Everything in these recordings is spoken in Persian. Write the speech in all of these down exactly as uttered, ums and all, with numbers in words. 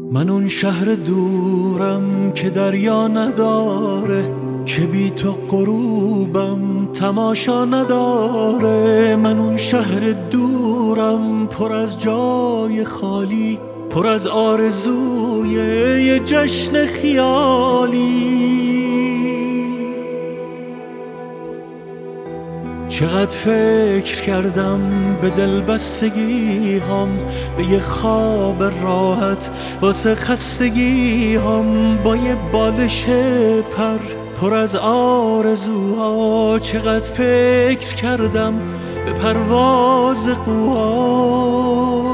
من اون شهر دورم که دریا نداره، که بی تو غروبم تماشا نداره. من اون شهر دورم پر از جای خالی، پر از آرزوی یه جشن خیالی. چقدر فکر کردم به دلبستگی هم، به یه خواب راحت واسه خستگی هم، با یه بالش پر پر از آرزوها. چقدر فکر کردم به پرواز قوها.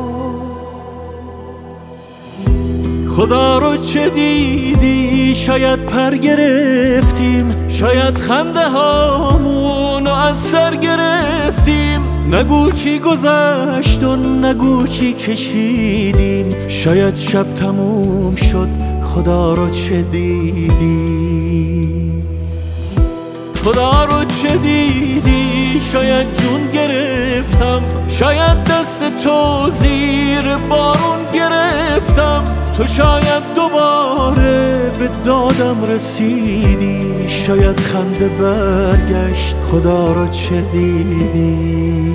خدا رو چه دیدی؟ شاید پر گرفتیم، شاید خنده هامونو از سر گرفتیم. نگو چی گذشت و نگو چی کشیدیم، شاید شب تموم شد. خدا رو چه دیدی؟ خدا رو چه دیدی؟ شاید جون گرفتم، شاید دست تو زیر بارون گرفتم. تو شاید دوباره به دادم رسیدی، شاید خنده برگشت. خدا رو چه دیدی؟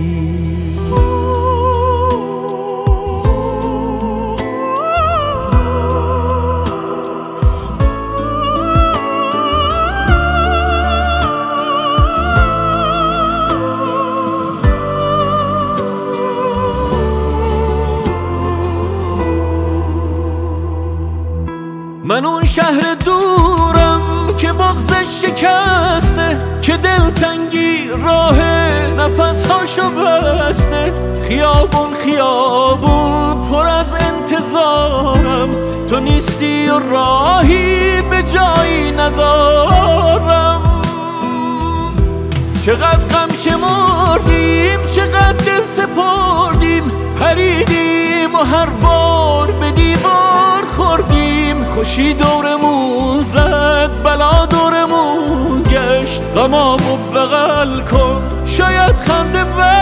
من اون شهر دورم که بغضش شکسته، که دلتنگی راه نفسهاشو بسته. خیابون خیابون پر از انتظارم، تو نیستی و راهی به جایی ندارم. چقدر غم شمردیم، چقدر دل سپردیم، پریدیم و هر بار به دیوار خوردیم. خوشی دورمون زد، بلا دورمون گشت. غمامو بغل کن، شاید خنده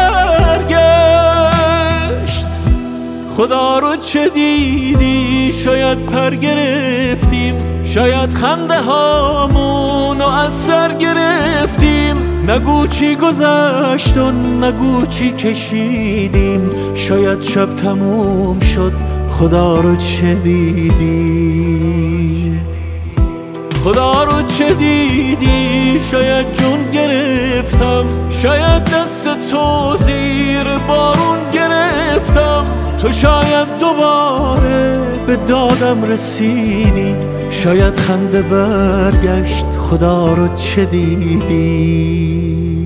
برگشت. خدا رو چه دیدی؟ شاید پر گرفتیم، شاید خنده هامونو از سر گرفتیم. نگو چی گذشت و نگو چی کشیدیم، شاید شب تموم شد. خدا رو چه دیدی؟ خدا رو چه دیدی؟ شاید جون گرفتم، شاید دست تو زیر بارون گرفتم. تو شاید دوباره به دادم رسیدی، شاید خنده برگشت. خدا رو چه دیدی؟